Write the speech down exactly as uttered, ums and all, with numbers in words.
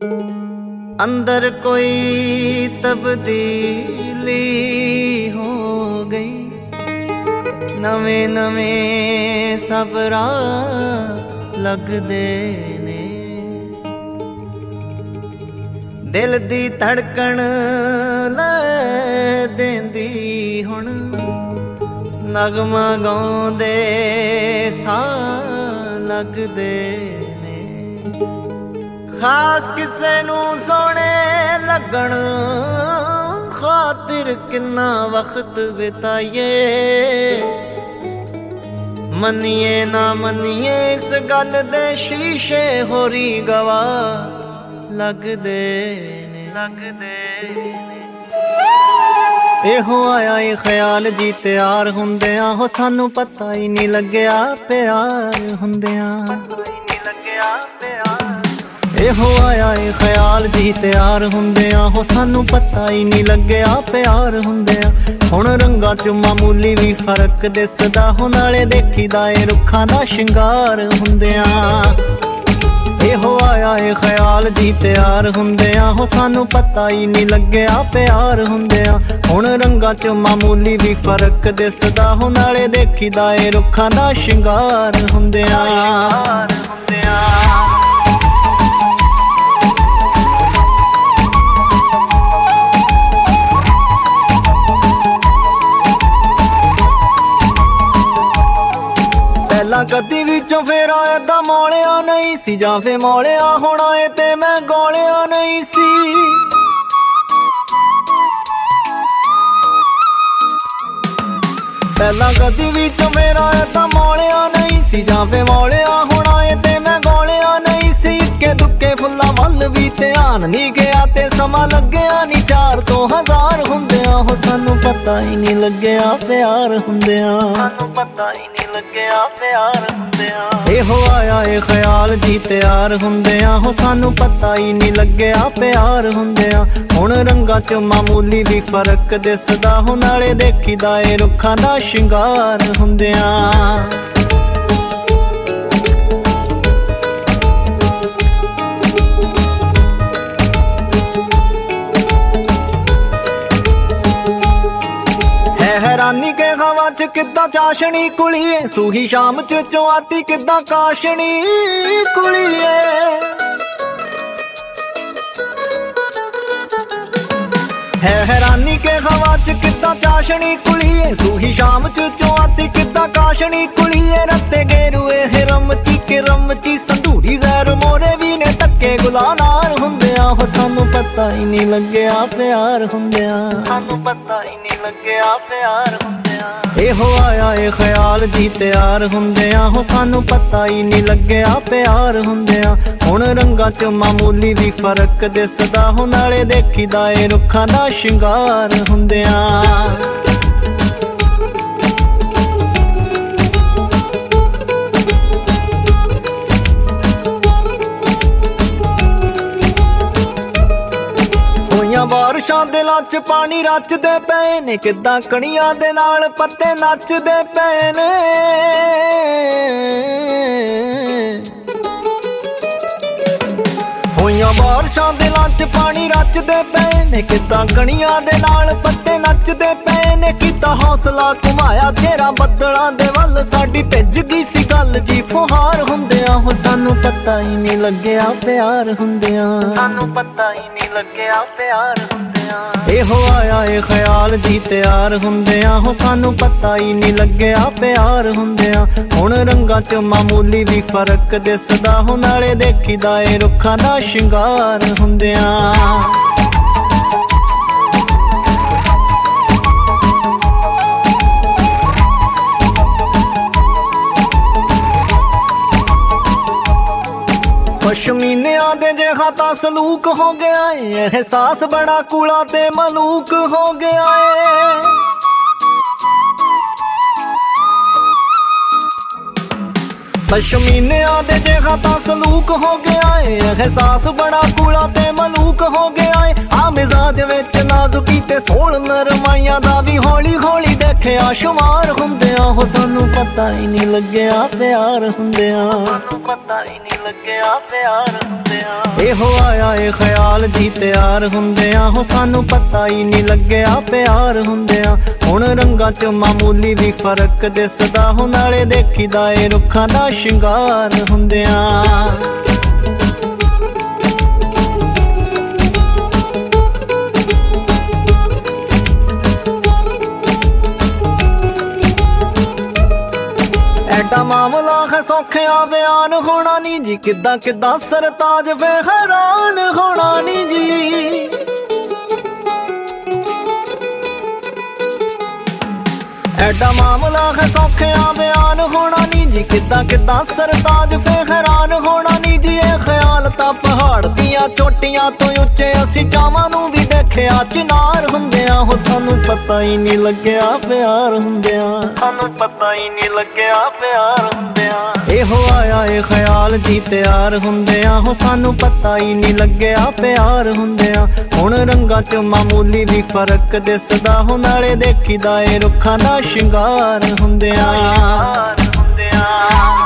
अंदर कोई तब्दीली हो गई, नवे नवे सब राह लगदे ने। दिल दी धड़कन लै देंदी हुण, नगमा गाउंदे साह लगदे ने। खास किसे नू सोने लगन खातिर किन्ना वक्त बिताइए। मनिए ना मनिए इस गल दे शीशे होरी गवाह लगदे ने लगदे एहो आया ए ख्याल जी तैयार हुंदियां हो, सानू पता ही नहीं लग्या प्यार हुंदियां। एहो आया ए ख्याल जी तैयार हुंदियां हो, सानू पता ही नहीं लग्या प्यार हुंदियां। हुण रंगां च मामूली भी फर्क दिसदा हो, नाले देखीदा ए रुखां दा शिंगार हुंदियां। एहो आया ए ख्याल जी तैयार हुंदियां हो, सानू पता ही नहीं लग्या प्यार हुंदियां। हुण रंगां च मामूली भी फर्क दिसदा हो, नाले देखीदा ए रुखां दा शिंगार हुंदियां। पहला कदी विचों फेरा ऐदा मोलिया नहीं सी, जां फे मोलिया होना ए ते मैं गोलिया नहीं सी। पहला कदी विचों फेरा ऐदा मोलिया नहीं सी, जां फे मोलिया होना ए ते मैं गोलिया नहीं सी। इक्के दुक्के फुल्लां वल भी ध्यान नहीं गया ते समा लग्या नहीं चार तो हजार हुंदियां हो, सानू पता ही नहीं लग्या प्यार हुंदियां। सानू पता ही नहीं लग्या प्यार हुंदियां। एहो आया ए ख्याल जी तैयार हुंदियां हो, सानू पता ही नहीं लग्या प्यार हुंदियां। हुण रंगां च मामूली भी फर्क दिसदा हो, नाले देखीदा ए रुखां दा शिंगार हुंदियां। हैरानी के हवा च किद्दां चाशनी कुड़िए, सूही शाम च चौआती किद्दां काशनी कुड़िए। है हैरानी के हवा च किद्दां चाशनी कुड़िए, सूही शाम च चौआती किद्दां काशनी कुड़िए। रत्ते गेरुए हिरम ची के रम ची संधूरी जहर मोरे भी ने तक्के गुलानार हुंदियां हो, सानू पता ही नहीं लग्या प्यार हुंदियां। सानू पता ही नहीं लग्या प्यार हुंदियां। एहो आया ए ख्याल जी तैयार हुंदियां हो, सानू पता ही नहीं लग्या प्यार हुंदियां। हुण रंगां च मामूली भी फर्क दिसदा हो, नाले देखीदा ए रुखां दा शिंगार हुंदियां। बारिशां दिलां च पानी रचदे पए ने, किद्दां कणियां दे नाल पत्ते नचदे पए ने। होइयां बारिशां दिलां च पानी रचदे पए ने, किद्दां कणियां दे नाल पत्ते नचदे पए ने। कीता हौसला घुमाया चेहरा बदलां दे वल, साडी भिज गई सी गल जी फुहार हुंदियां हो, सानू पता ही नहीं लग्या प्यार हुंदियां। सानू पता ही नहीं लग्या प्यार हुंदियां। एहो आया ए ख्याल जी तैयार हुंदियां हो, सानू पता ही नहीं लग्या प्यार हुंदियां। हुण रंगां च मामूली भी फर्क दिसदा हो, नाले देखीदा ए रुखां दा शिंगार हुंदियां। पशमीनिया दे जेहा ता सलूक हो गया है, एहसास बड़ा कूड़ा ते मलूक हो गया है। पशमीनिया दे जेहा ता सलूक हो गया ਗਿਆ ਏ ਅਹਿਸਾਸ ਬੜਾ ਕੂਲਾ ਤੇ ਮਲੂਕ ਹੋ ਗਿਆ ਏ ਆ ਮਿਜ਼ਾਜ ਵਿੱਚ ਨਾਜ਼ੁਕੀ ਤੇ ਸੋਲ ਨਰਮਾਈਆਂ ਦਾ ਵੀ ਹੌਲੀ ਹੌਲੀ ਦੇਖਿਆ ਸ਼ੁਮਾਰ ਹੁੰਦਿਆਂ ਹੋ ਸਾਨੂੰ ਪਤਾ ਹੀ ਨਹੀਂ ਲੱਗਿਆ ਪਿਆਰ ਹੁੰਦਿਆਂ ਸਾਨੂੰ ਪਤਾ ਹੀ ਨਹੀਂ ਲੱਗਿਆ ਪਿਆਰ ਹੁੰਦਿਆਂ ਇਹੋ ਆਇਆ ਏ ਖਿਆਲ ਜੀ ਤਿਆਰ ਹੁੰਦਿਆਂ ਹੋ ਸਾਨੂੰ ਪਤਾ ਹੀ ਨਹੀਂ ਲੱਗਿਆ ਪਿਆਰ ਹੁੰਦਿਆਂ ਹੁਣ ਰੰਗਾਂ 'ਚ ਮਾਮੂਲੀ ਵੀ ਫਰਕ ਦਿਸਦਾ ਹੋ ਨਾਲੇ ਦੇਖੀਦਾ ਏ ਰੁੱਖਾਂ ਦਾ ਸ਼ਿੰਗਾਰ ਹੁੰਦਿਆਂ ਐਡਾ ਮਾਮਲਾ ਹੈ ਸੌਖਿਆ ਬਿਆਨ ਹੋਣਾ ਨੀ ਜੀ ਕਿੱਦਾਂ ਕਿੱਦਾਂ ਸਰਤਾਜ ਵੇ ਹੈਰਾਨ ਹੋਣਾ ਨੀ ਜੀ ਐਡਾ ਮਾਮਲਾ ਹੈ ਸੌਖਿਆ ਬਿਆਨ ਹੋਣਾ ਨੀ ਜੀ ਕਿੱਦਾਂ ਕਿੱਦਾਂ ਸਰਤਾਜ ਵੇ ਹੈਰਾਨ ਹੋਣਾ ਨੀ ਜੀ ਇਹ ਖਿਆਲ ਤਾਂ ਪਹਾੜ ਦੀਆਂ ਚੋਟੀਆਂ ਤੋਂ ਉੱਚੇ ਅਸੀਂ ਚਾਵਾਂ ਨੂੰ ਵੀ ਦੇਖਿਆ ਚਿਨਾਰ ਹੁੰਦਿਆਂ ਹੋ ਸਾਨੂੰ ਪਤਾ ਹੀ ਨਹੀਂ ਲੱਗਿਆ ਪਿਆਰ ਹੁੰਦਿਆਂ ਸਾਨੂੰ ਪਤਾ ਹੀ ਨਹੀਂ ਲੱਗਿਆ ਪਿਆਰ ਹੁੰਦਿਆਂ ਇਹੋ ਆਇਆ ਏ ਖਿਆਲ ਜੀ ਤਿਆਰ ਹੁੰਦਿਆਂ ਹੋ ਸਾਨੂੰ ਪਤਾ ਹੀ ਨਹੀਂ ਲੱਗਿਆ ਪਿਆਰ ਹੁੰਦਿਆਂ ਹੁਣ ਰੰਗਾਂ 'ਚ ਮਾਮੂਲੀ ਵੀ ਫਰਕ ਦਿਸਦਾ ਹੋ ਨਾਲੇ ਦੇਖੀਦਾ ਏ ਰੁੱਖਾਂ ਦਾ ਸ਼ਿੰਗਾਰ ਹੁੰਦਿਆਂ